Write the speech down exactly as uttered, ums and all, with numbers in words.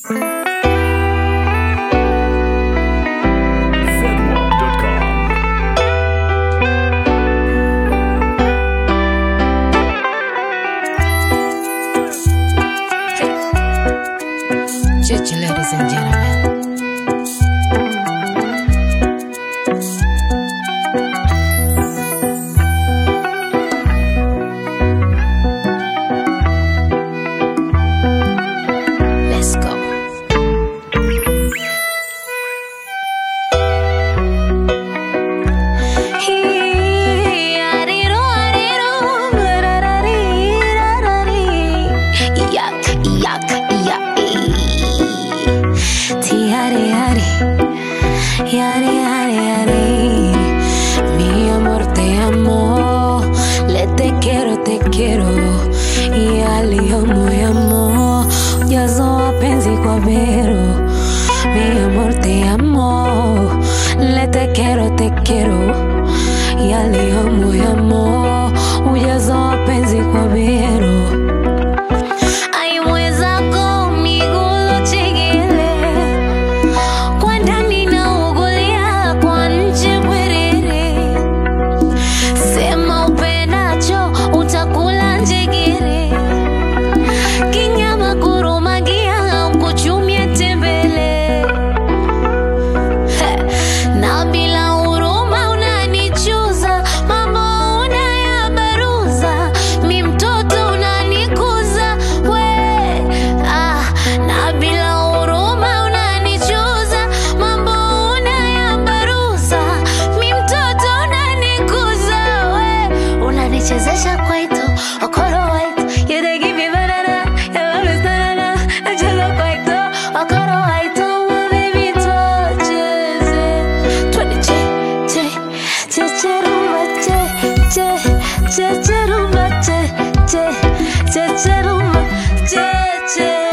Church, ladies and gentlemen. Let's go. Yari, yari, yari, mi amor te amo, le te quiero, te quiero, yali amo, amo, jazo wapenzi kwa bero, mi amor te amo, le te quiero, te quiero, yali amo, amo, jazo wapenzi kwa bero. Chezesha kwaito, okoro white, you dey give me banana, you love is banana, I just love kwaito, okoro white, my baby touch it. Twenty che, che, che che rumba che, che, che che rumba che, che, che che rumba che, che.